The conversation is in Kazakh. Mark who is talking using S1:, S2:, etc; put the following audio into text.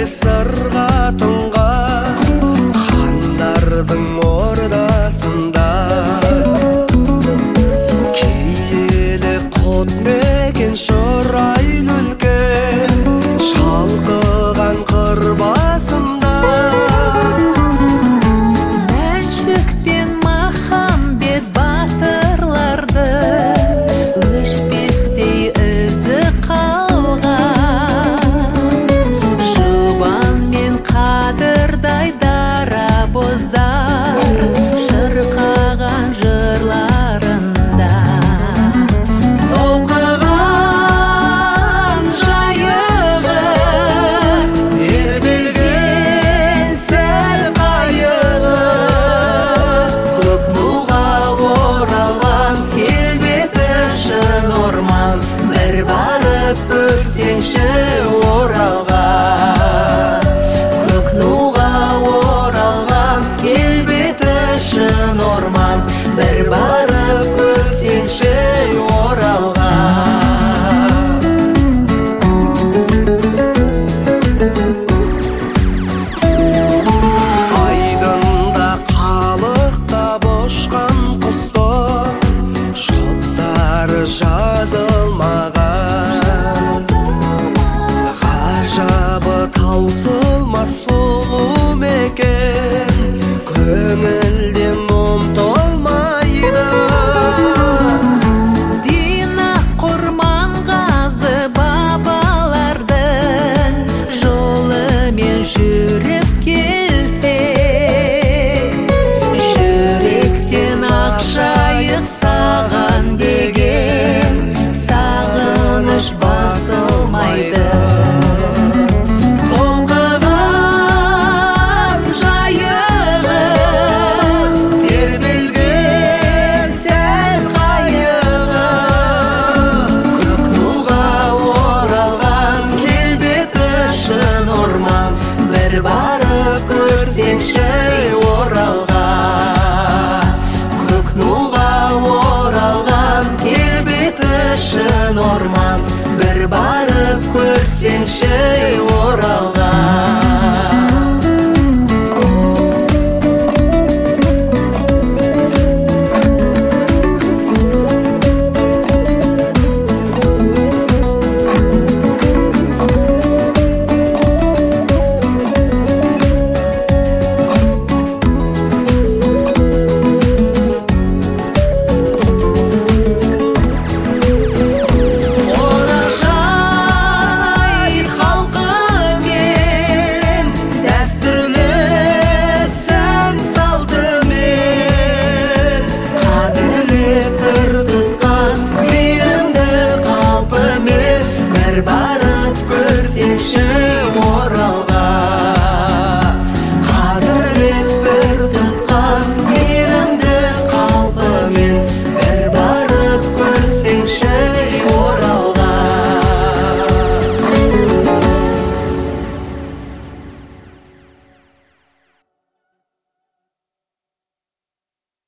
S1: сырға тұнған хандардың ордасында киелі құт мекен шұрайлы үлкен шалқыған қыр басында
S2: Мәншүк пен Махамбет батырларды өшпестей ізі қалған Жұбан мен Қадырдай дарабоздар шырқаған жырларында толқыған жайығы тербелген сәл қайығы көк нуға оралған келбеті шын орман бір барып көрсеңші оралған көк нуға оралған келбеті шын орман бір барып көрсеңші оралған
S1: айдында қалықтап ұшқан құстың жұптары жазылмаған ғажабы таусылмас сұлу мекен көңілден ұмытылмайды
S2: Дина Құрманғазы бабалардың жолымен жүріп келсек жүректен ақжайық саған деген сағыныш басылмайды толқыған жайығы тербелген сәл қайығы көк нуға оралған келбеті шын орман бір барып көрсеңші оралған көк нуға оралған келбеті шын орман бір барып көрсеңші оралған Қонақжай халқымен дәстүрлі сән салтымен қадірлі пір тұтқан мейірімді қалпымен бір барып көрсеңші